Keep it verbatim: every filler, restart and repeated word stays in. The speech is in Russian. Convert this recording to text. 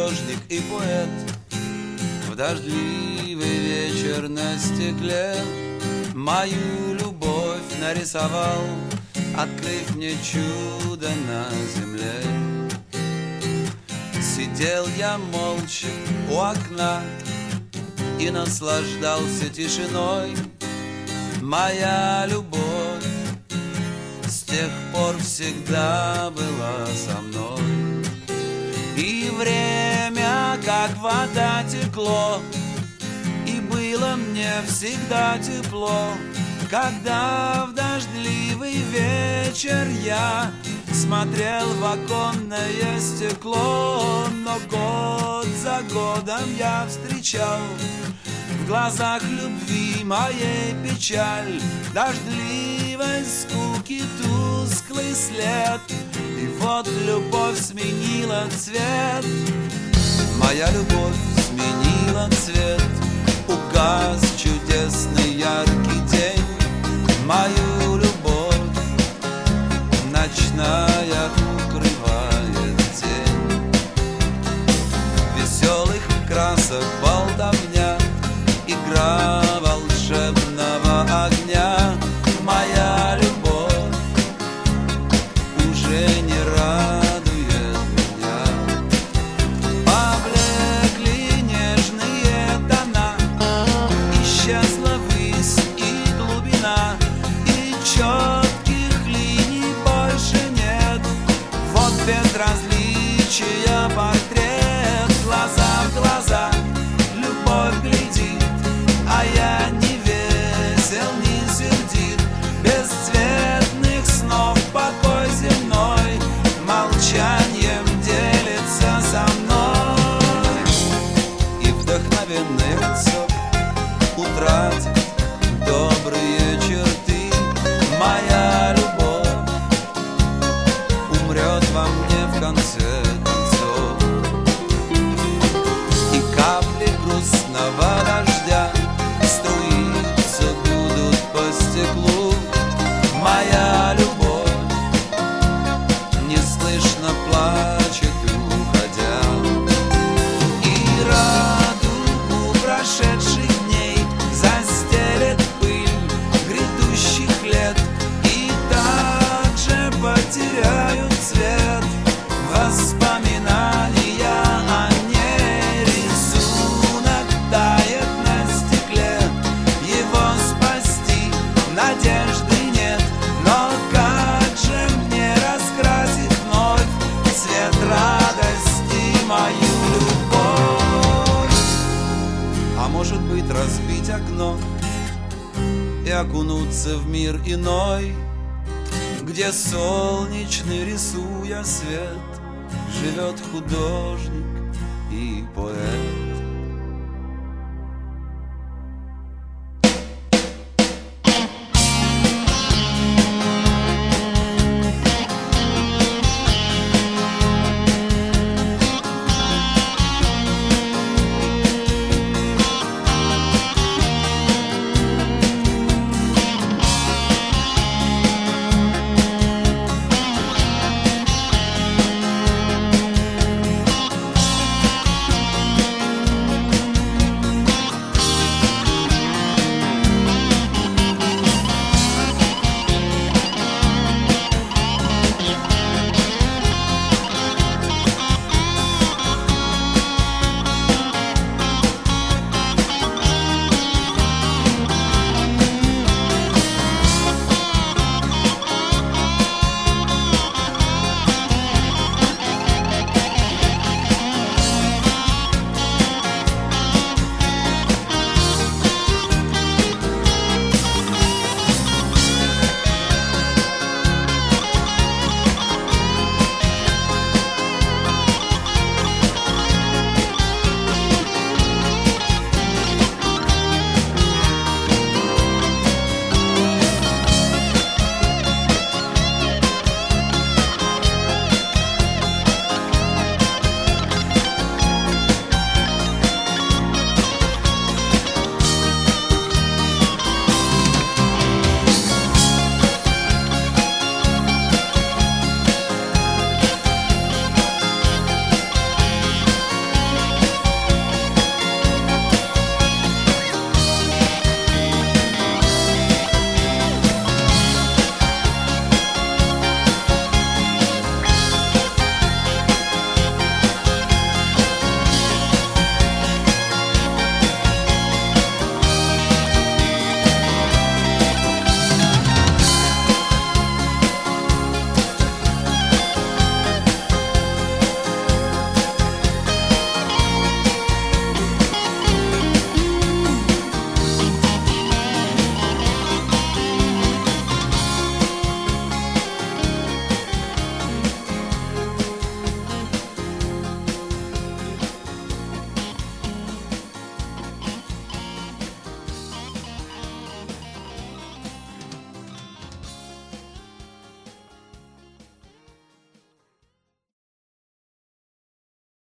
художник и поэт. В дождливый вечер на стекле мою любовь нарисовал, открыв мне чудо на земле. Сидел я молча у окна и наслаждался тишиной. Моя любовь с тех пор всегда была со мной. И время, как вода, текло, и было мне всегда тепло, когда в дождливый вечер я смотрел в оконное стекло. Но год за годом я встречал в глазах любви моей печаль, дождливой скуки тусклый след. И вот любовь сменила цвет, моя любовь сменила цвет. Угас чудесный яркий день, мою любовь ночная укрывает тень. Веселых красок болтовня, игра волшебного огня. Моя любовь уже не радует меня. Поблекли нежные тона, исчезла высь и глубина, и четких линий больше нет. Вот безразличия портрет, глаза в глаза любовь глядит, а я не весел, не сердит. Бесцветных снов покой земной молчанием делится со мной. И вдохновенный лицо утратит добрые черты. Моя любовь умрет во мне в конце концов. И капли грустного дождя струиться будут по стеклу. Моя любовь неслышно плачет, уходя. И радугу прошедших дней застелет пыль грядущих лет, и также потеряют цвет воспоминания о ней. Рисунок тает на стекле, его спасти надежды нет. Но как же мне раскрасить вновь цвет радости мою любовь? А может быть, разбить окно и окунуться в мир иной, где солнечный, рисуя свет, живет художник и поэт.